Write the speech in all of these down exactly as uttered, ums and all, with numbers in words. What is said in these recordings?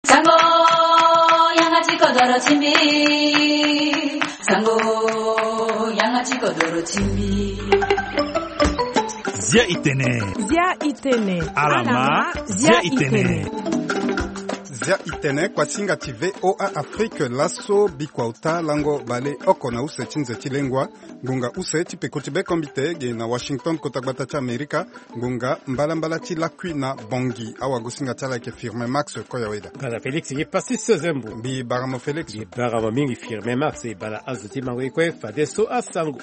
Sango 양아치 거더러 침비 Sango 양아치 거더러 침비 Zia itene Zia itene Alama Zia itene Zia itene kwa singa tive O A Afrique laso bikwauta lango bale oko na use chinze chilengwa ngunga use chipekutibe kombite ge na Washington kotagbata cha Amerika ngunga mbala mbala chilakwi na bongi awa gusinga chala ke firme Max koyaweda Bala Felix ye pasisi zembu bi baramo Felix ye baramo mingi firme Max e bala azuti mangwe kwe fadeso asango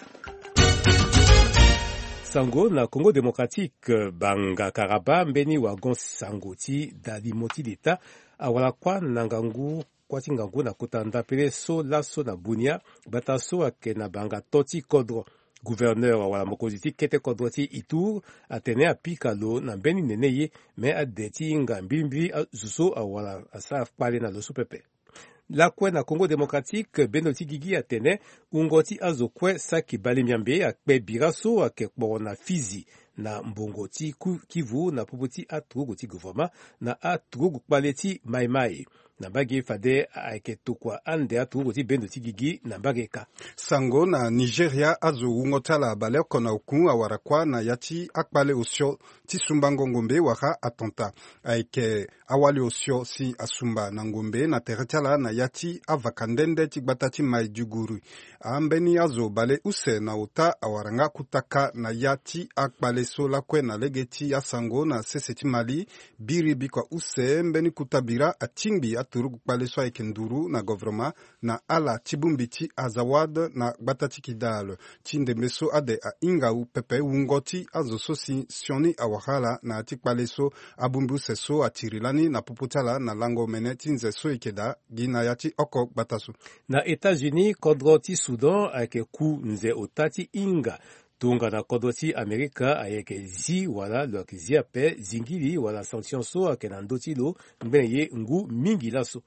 Sango na Congo démocratique banga karaba mbeni wagon sangoti dali moti d'État awala kwa nangangu kwa tingangu na kutanda pele so laso na bunia bataso ake na banga toti kodro gouverneur awala mokoziti kete kodro ti Ituri atene apikalo na mbeni neneye me adeti nga mbimbi zuso awala asa pale na loso pepe. La kwe na Congo démocratique benoti gigi atene ungoti azokwe saki bale miambe akpe biraso akekbo na Fizi na mbongoti Kivu na puputi atrugu ti gouvernement na atrugu kpaleti maimai na bagi fade aketukwa ande atrugu ti benoti gigi na bageka. Sango na Nigeria azo ungotala bale kona uku awarakwa na yati akpale osio ti sumba ngombe waka atonta aike awali osio si asumba na ngombe na teretala na yati avakandende ti gbatati maijuguru ambeni azo bale use na uta awaranga kutaka na yati akpale so lakwe na legeti ya Sango na seseti Mali biri bikwa use mbeni kutabira atingbi aturu kpale so aike nduru na government na ala tibumbiti azawad na gbatati kidal tinde meso ade a inga u pepe ungoti azo sosi sioni awahala na atikpale so abumbu seso atirilani na puputala na lango mene tinze so ikeda gina yati oko batasu. Na États-Unis kodroti Sudan ake ku nze otati inga tunga na kodroti Amerika ayeke zi wala lo zi ape zingili wala sanction so ake na ndoti lo mbene ye ngu mingi laso.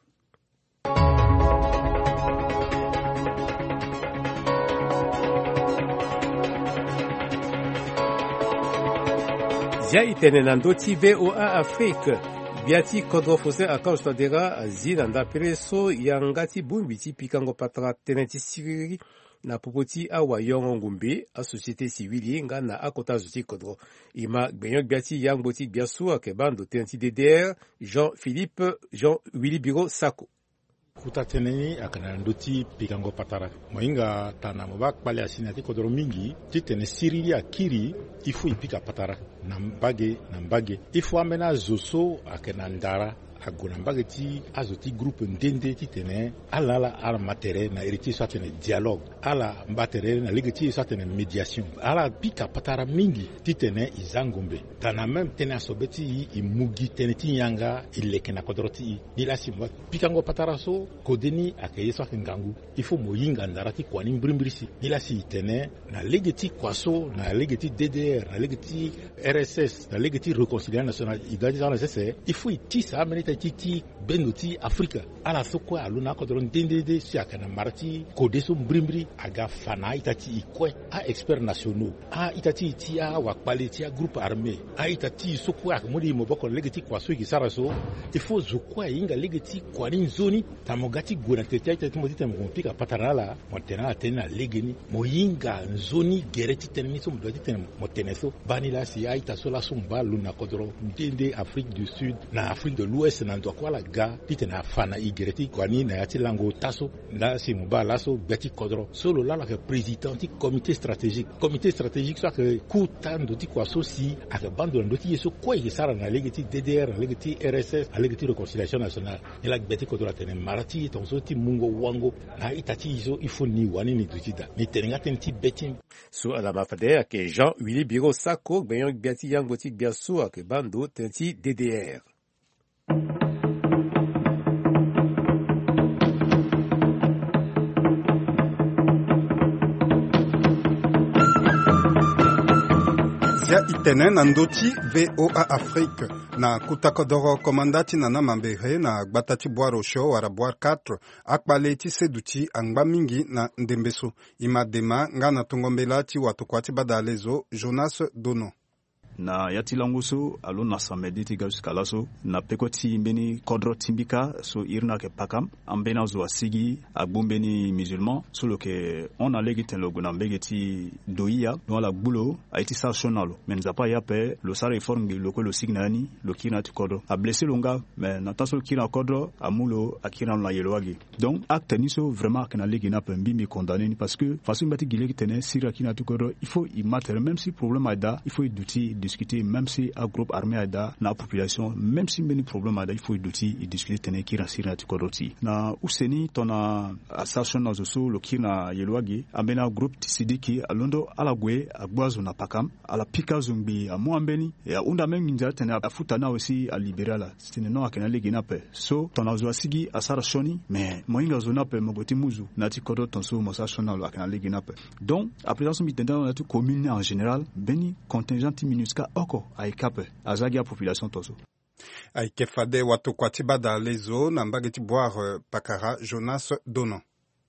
Zia itene na ndoti V O A Afrique biati kodro fose akaush tadera zina ndapere so yangati bumbiti pikango patra teneti siriri na popoti awa yongo ngumbi a société civile nga na akota zuti kodro ima gbenyok biati yangboti biasu akebando teneti D D R Jean-Philippe Jean Willy Biro Sako Kutateneni akana ndoti pikango patara moinga tana mobak pale asina ti kodro mingi titene sirili akiri ifu ipika patara na mbage na mbage ifu amena zoso akana ndara agona mbage ti azoti groupe ndende titene ala ala matere na héritier soit tene dialogue ala mbatere na legeti soit tene médiation ala pika patara mingi titene izangombe tana même tene asobeti imugi tene ti yanga ileke na kodroti ila simwa pikango patara so kodeni akeye soit ngangu il faut moyinga ndara ti kwani mbrimbrisi ila si tene na legeti kwaso na legeti D D R na legeti R S S na legeti réconciliation nationale idadi sana sese il faut itisa amenita titi benoti Afrika ala soko aluna kodron ndende si akana marati kodeso mbrimbre aga fana itati ikwe a experts nationaux a itati tia wa quality a groupe armé a itati soko akamudi moboko legeti kwaso ikisaraso il faut zokwa inga legeti kwani nzoni tamogati gona tetia itati motite mpika patarala montena tena legeni moyinga nzoni gereti tenmiso mbodi ten moteneso banila si a itasola sumba luna kodron ndende Afrique du Sud na Afrique de l'Ouest na ndo kwa la ga titena fana igereti kwani na yati lango taso na si mubala so beti kodro solo la la président du comité stratégique comité stratégique soit que kutando ti kwa so si aka bando ndo ti yeso kwa yesara na legeti D D R na legeti R S S na legeti réconciliation nationale et la beti kodro tene marati tonso ti mungo wango na itati iso ifoni wani ni dutida ni tenga tenti beti so ala mafade ke Jean Willy Biro Sako benyo biati yango ti biaso ake bando tenti D D R. Zia itene na ndoti V O A Afrique na kutakodoro komandati na namambere na gbatati boaro show wara boar quatre akpale ti seduti angba mingi na ndembeso ima dema nga na tongombela ti watu kwati badalezo Jonas Dono. na yatilango so alo na samedi ti ga jusqu'à laso na pekoti mbeni kodro timbika so irna ke pakam ambena zo asigi agbombeni musulman so lo ke on a legi ten logo na mbegeti doia no la bulo a été sanctionnalo mais nza pa yape lo sa réforme lo ko lo signani lo kina ti kodro a blessé longa mais na taso kina kodro amulo akina la yeloagi donc acte ni so vraiment kana legi na pembi mi condamné parce que façon bati gile tene sira kina ti kodro il faut y mettre même si problème ada il faut y douter discuter même si un groupe armé ada na population même si many problème ada il faut y douter y discuter tene kira sira ti kodro ti na useni tona assassin na zo lo kina yeloagi ambena groupe tisidiki alondo ala gwe agbazo na pakam ala pika zumbi a mwambeni ya unda même nja tene afuta na aussi a libéral c'est non akena legi na pe so tona zo asigi asara shoni mais moinga zo na pe mogoti muzu na ti kodro tonso mo sa shona lo akena legi na pe donc a présence mi tenda na tu commune en général beni contingent minuska oko a ekape azagi a population tonso aikefade watu kwa tibada lezo na mbageti boire pakara Jonas Donon.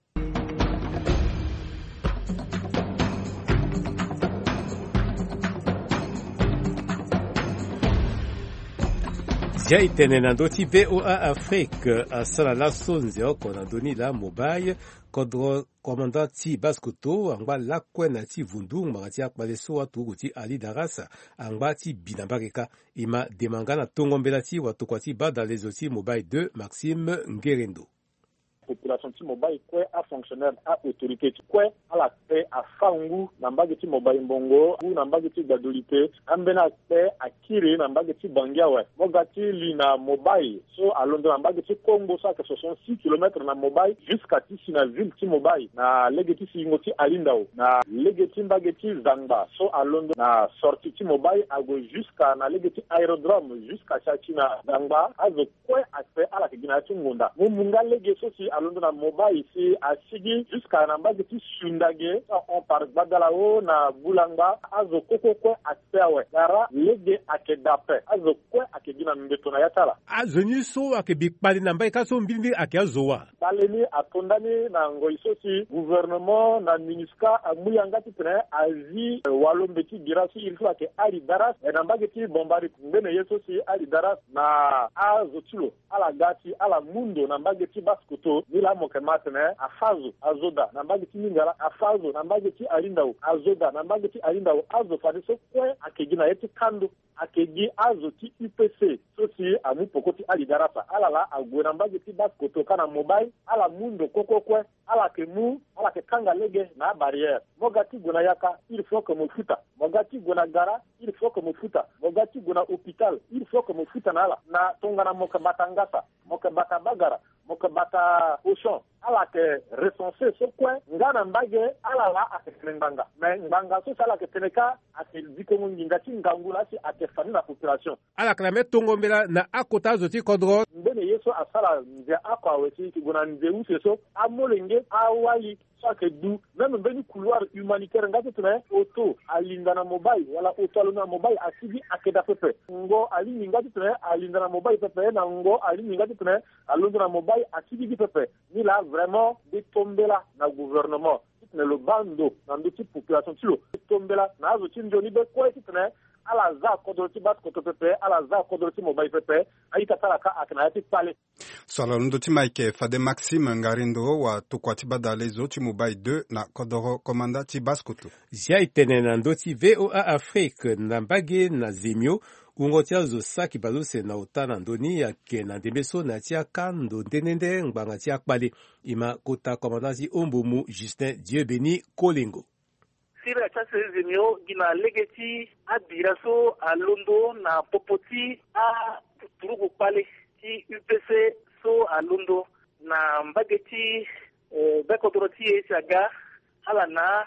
Zia itene na ndoti V O A Afrique asala la sonzeo kona doni la mobile kodro commandant ti Baskoto angba lakwe na ti vundung magati akbale so watu kuti Ali Darasa angba ti binambakeka ima demangana tongombela ti watu kwa ti bada lezo ti mobile deux Maxime Ngerendo. Population ti mobile kwe a fonctionnaire a autorité ti kwe ala pe a fangu na mbage ti mobile mbongo u na mbage ti gadolite ambena pe a kire na mbage ti bangiawe mogati li na mobile so alondo na mbage ti Congo sa que ce sont six kilomètres na mobile jusqu'à ti si na ville ti mobile na legeti si ngoti alindao na legeti mbage ti Zangba so alondo na sortie ti mobile ago jusqu'à na legeti aérodrome jusqu'à chachi na Zangba azo kwe a pe ala ke gina ti ngonda mumunga legeti so si alondo na mobile ici à Sigi jusqu'à Nambage ti Sundage on par Badalao na Bulanga azo koko ko atewe dara lege akedape azo ko akegina mbeto na yatala azo ni so akebikpali na mbai kaso mbindi akazowa baleni atondani na ngoiso si gouvernement na MINUSCA amuyanga ti tene azi walombeti girasi il faut que ali daras na Mbage ti bombari mbene yeso si ali daras na azo tilo ala gati ala mundo na Mbage ti Baskoto nila moke matene afazo azoda na Mbage ti Ningala afazo na Mbage ti Alindao azoda na Mbage ti Alindao azo fadiso kwe akegina yeti kando akegi azo ti U P C so si amu pokoti ali darasa ala la agwe na Mbage ti Baskoto kana mobile ala mundo koko kwe ala ke mu ala ke kanga lege na barrière mogati gona yaka il faut que mofuta mogati gona gara il faut que mofuta mogati gona hôpital il faut que mofuta na ala na tongana moka batangasa moka batabagara moka bata ocean ala ke recensé so kwe ngana Mbage ala la ake nganga mais nganga so sala ke teneka ake dikongo ngingati ngangula si ake fani na population ala klame tongombela na akota zoti kodro mbene yeso asala nze akwa weti ki gona nze useso amolenge awali chaque du même mbeni couloir humanitaire ngati tuna auto alinda na mobile wala auto alona mobile asibi akeda pepe ngo ali ngati tuna alinda na mobile pepe na ngo ali ngati tuna alonda na mobile asibi pepe ni la vraiment de tombela na gouvernement tuna le bando na ndoti population tilo tombela na zo tinjoni be ko tuna ala za kodoti bat koto pepe ala za kodoti mobile pepe aita talaka akanayati pale Salon ti Mike Fade Maxime Ngarindo wa tukwati badale zo ti mobile deux na kodoro komanda ti Baskoto. Zia itene na ndoti V O A Afrique na Mbage na Zemio ungotia zo saki balose na utana ndoni ya ke na demeso na tia kando denende ngbanga tia kpale ima kota komandazi ombumu Justin Dieubeni Kolingo. Sira chase Zemio gina legeti a biraso a Londo na popoti a turugu pale ti U P C so a Londo na Mbage ti eh, bekotoroti esiaga ala na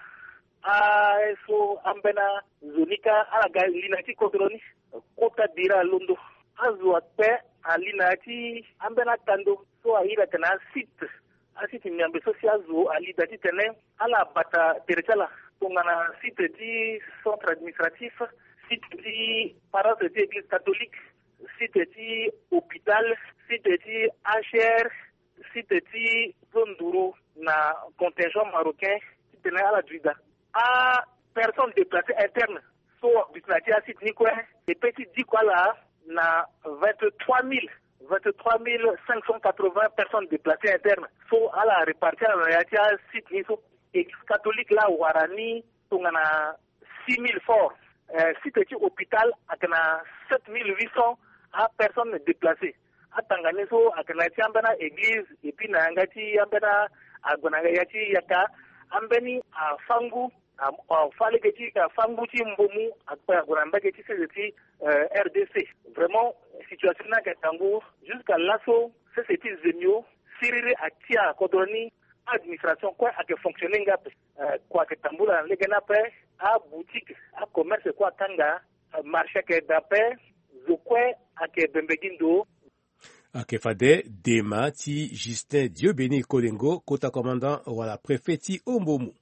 a so ambena zonika ala ga lina ti kodroni kota dira Londo azu atpe alina ti ambena tando so a ira tena site a site nyambe so si azu ali dati tene ala bata terechala tongana site di centre administratif site di paroisse di église catholique site di hôpital site di H R site di Zonduru na contingent marocain tene ala duida a personne déplacée interne so na tia sitni quoi et petit dit quoi là na vingt-trois mille cinq cent quatre-vingts personnes déplacées internes so ala répartir na tia sitni so église catholique là warani tungana six mille forts euh, si petit hôpital akana sept mille huit cents à personnes déplacées à Tanganiso akana tia mbana église et puis na ngati ambana agona yati yaka ambeni a fangu a fale keti a fangu ti mbomu akpa agona mbake ti sezeti R D C vraiment situation na katango jusqu'à l'asso c'est ces petits zemio sirire atia kodoni administration quoi a que fonctionner ngap quoi que tambula legena pe a boutique a commerce quoi tanga marché que d'après zokwe a que bembegindo Akefade Dema ti Justin Diobeni Kolengo kota commandant wala préfet ti Ombomu.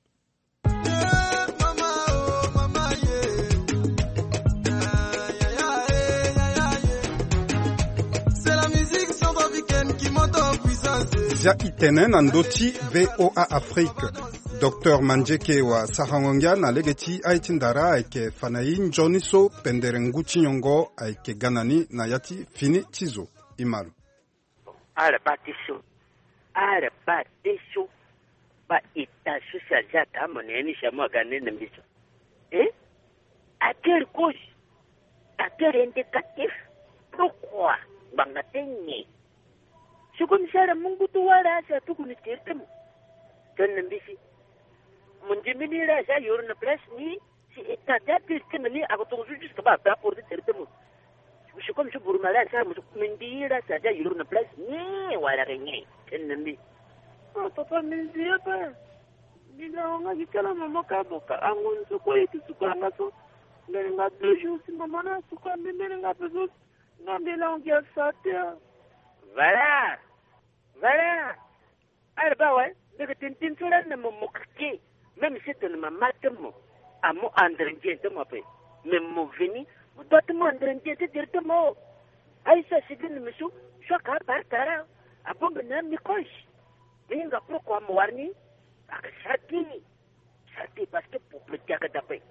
Zia itenen andoti V O A Afrique. Docteur Manjeke wa Sahangongia na legeti aitindara aike fanayi njoniso penderengu chinyongo aike ganani na yati fini chizo imalu. Ara batisho. Ara batisho. Ba itasho sajata moneni shamwa ganene mbicho. Eh? À quelle cause? À quel indicatif? Pourquoi? Bangatenye. Je comme ça la mungu tu wala sa tu kuni tirtem. Tenne mbisi. Munjimini la sa yor na place ni si etata tirtem ni agotonju jusqu'à ba ba pour tirtem. Je comme je bourmala sa mu mindira sa ja yor na place ni wala renye. Tenne mbi. Ah papa mindira pa. Bila nga gikala mama ka boka angun su ko iti su ka ngaso. Nga deux jours si maman na su ka mbele nga peso. Nga bila ngia satia. Voilà. Voilà. Alors, bah ouais, mais que tu ne peux pas me moquer, même si tu ne m'as pas dit, à mon endroit, tu m'as fait. Mais mon venu, vous dois te montrer directement. Aïssa, c'est de me sou, je suis à part, à bon bonheur, mais quoi? Mais il va pourquoi me warni? À chati. Chati, parce que pour me dire que t'as fait.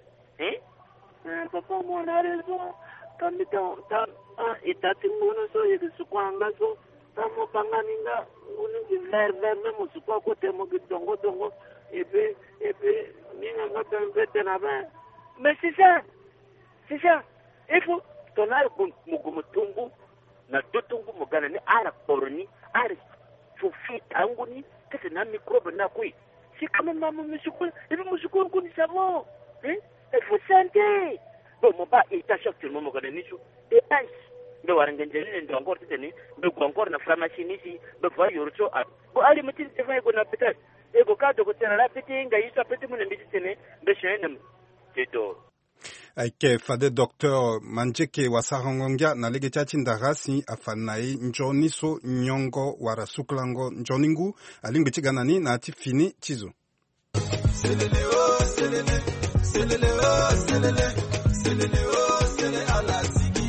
Hein? Papa, mon a raison. Quand tu as un état de monoso, il y a ce qu'on a so. Tamo panganinga uningi ver ver memo sukwa kote mo dongo dongo et puis et puis ninga ngata mbete na ba mais c'est ça c'est ça il faut tonar mugumu tungu na dotungu mugana ni ara porni ara fufi tangu ni kete na microbe na kui si kama mama msuko et puis msuko kuni savon hein il faut santé bon mon pas il t'a choqué mo mugana ni su et pas be warangenjeni ndo encore tene be encore na pharmacie nisi be va yorcho a bo ali mutin te fa go na petat e go ka do ko tena la peti nga yisa peti mun mbi tene be shenem teto aike fade docteur Manjeke wa Sahangongia na legeti chindarasi afanai njoniso nyongo wara suklango njoningu alingbichi ganani na ati fini chizo selele o selele selele o selele selele o selele ala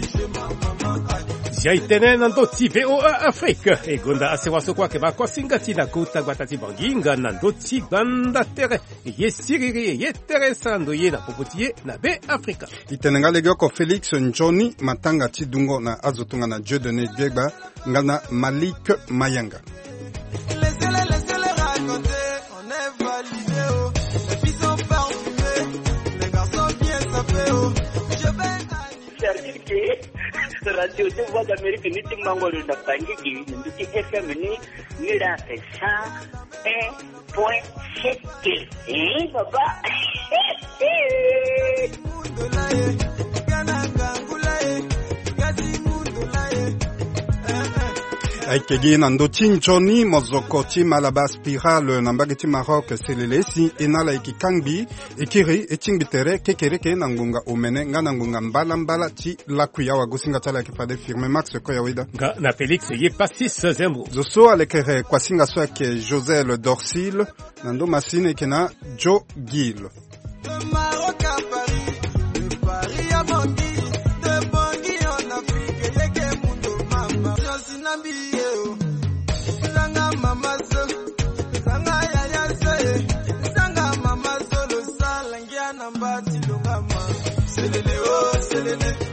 Jaitene nandoti V O A Afrique e gonda asewaso kwa ke bakwa singati na kuta gwatati banginga nandoti banda tere yesiriri yeteresando ye na popotiye na be Afrika itenenga legoko Felix Njoni matanga tidungo na azotunga na Dieudonné Gbegba ngana Malik Mayanga laissez-les laissez-les raconter on est validé oh les filles sont parfumées les garçons bien sapés oh je vais radio de voix d'Amérique ni timangolo da pangiki ndi F M ni ni la cent un point sept eh baba Aikegi nando chinchoni mozoko ti malaba spirale nambageti Maroc selelesi enala ikikangbi ekiri echingbitere kekereke nangunga omene nga nangunga mbala mbala ti lakuya wa gusinga tala kifade firme Max ko yawida nga na Felix ye passis zembo zoso alekere kwasinga so ke Josel Dorsil nando masine kena Joe Gill Maroc à Paris de Paris à Bangui de Bangui en Afrique leke mundo mama sinambi selele, oh selele.